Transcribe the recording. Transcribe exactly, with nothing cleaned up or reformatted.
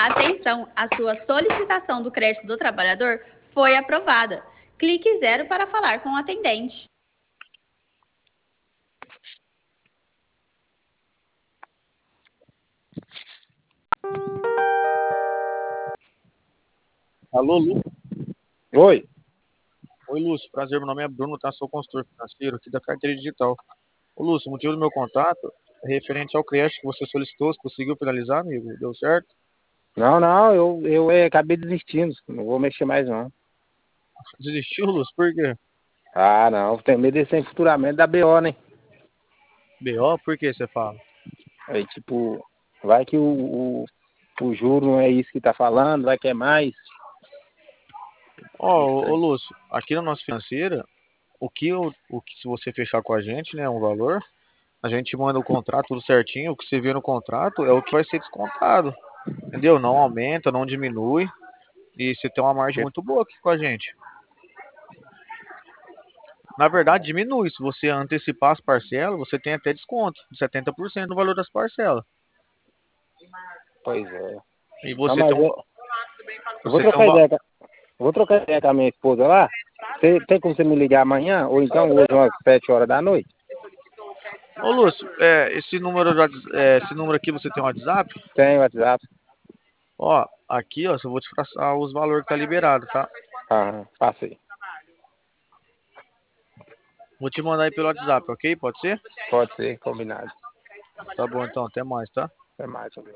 Atenção, a sua solicitação do crédito do trabalhador foi aprovada. Clique zero para falar com o atendente. Alô, Lu? Oi. Oi, Lúcio. Prazer, meu nome é Bruno, tá? Sou consultor financeiro aqui da Carteira Digital. Ô, Lúcio, o motivo do meu contato é referente ao crédito que você solicitou. Você conseguiu finalizar, amigo? Deu certo? Não, não, eu, eu é, acabei desistindo. Não vou mexer mais, não. Desistiu, Lúcio? Por quê? Ah, não. Tenho medo desse futuramento da B O, né? B O? Por que você fala? Aí, tipo, vai que o, o, o juro não é isso que tá falando, vai que é mais. Ó, Não ô, ô, sei. Lúcio, aqui na nossa financeira, o que, eu- o que se você fechar com a gente, né, um valor, a gente manda o contrato tudo certinho. O que você vê no contrato é o que vai ser descontado. Entendeu? Não aumenta, não diminui. E você tem uma margem muito boa aqui com a gente. Na verdade, diminui. Se você antecipar as parcelas, você tem até desconto de setenta por cento no valor das parcelas. Pois é. E Não, você mas tem um, eu, eu vou você tem um, trocar va- ideia. com- Eu vou trocar ideia com a minha esposa lá. Você, tem como você me ligar amanhã? Ou então hoje umas sete horas da noite? Ô, Lúcio, é, esse número, de Whats- é, esse número aqui você tem um WhatsApp? Tem WhatsApp. Ó, aqui, ó, só vou te passar os valores que tá liberado, tá? Ah, passei. Vou te mandar aí pelo WhatsApp, ok? Pode ser? Pode ser, combinado. Tá bom, então, até mais, tá? Até mais. Amigo.